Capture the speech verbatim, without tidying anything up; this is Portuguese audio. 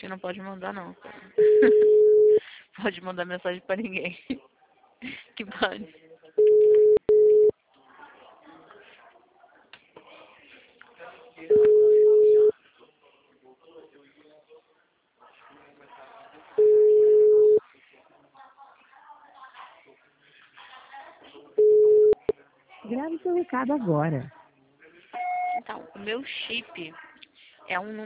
que não pode mandar não, cara. Pode mandar mensagem pra ninguém. Que pode. Grave seu recado agora. Então, o meu chip é um